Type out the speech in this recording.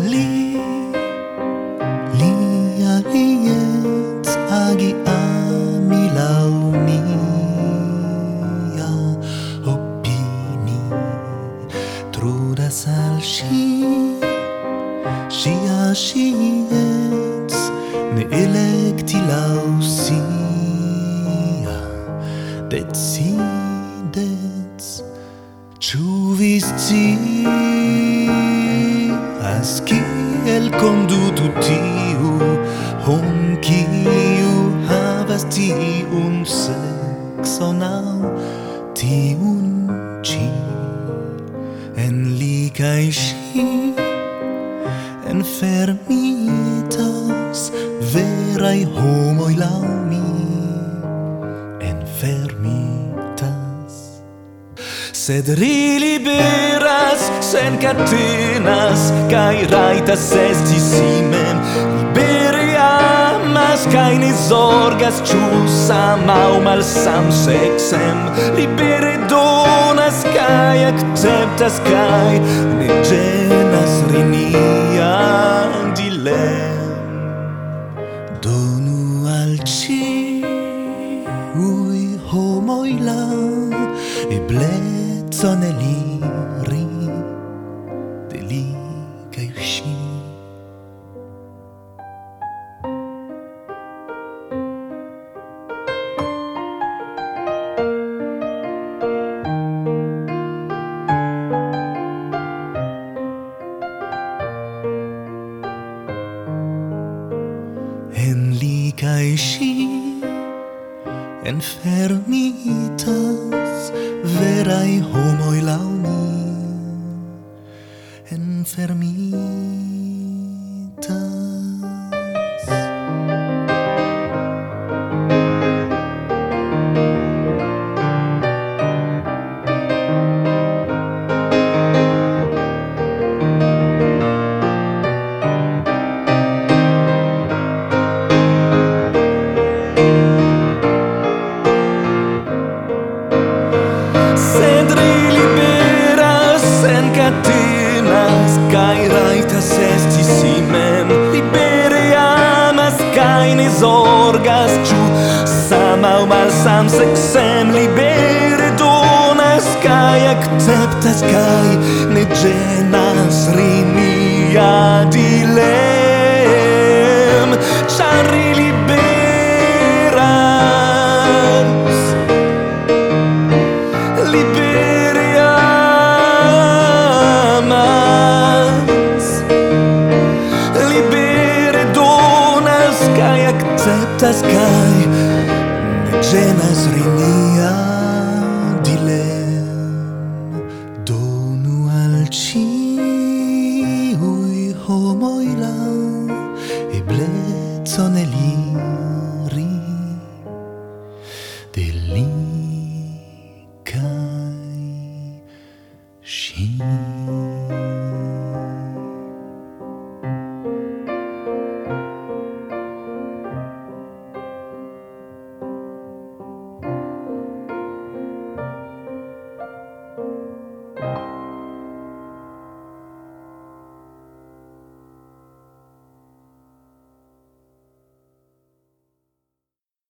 li li aliet agia milaunia opini trudas al shia shiets ne electi lausia decidets ĉu vi scias kiel kondutu tiu hom kiu havas tiun sekson aŭ tiun ĉi en li kaj ŝi enfermitas veraj homoj laŭ mi enfermitas sed ri liberas sen katenas kaj rajtas esti si mem libere amas kaj ne zorgas ĉu samαŭ malsamseksem libere donas kaj akceptas kaj ne ĝenas nia dilem donu al ĉiuj homoj la eblecon eliri de li kaj ŝi. En li kaj ŝi enfermitas veraj homoj laŭ mi enfermitas. Kaj rajtas esti si mem libere amas kaj ne zorgas ĉu samαŭ malsamseksem libere donas kaj akceptas kaj ne ĝenas nia dilem ĉar ri liberas libere acceptas kaj ne ĝenas nia dilem donu al ĉiuj homoj la eblecon eliri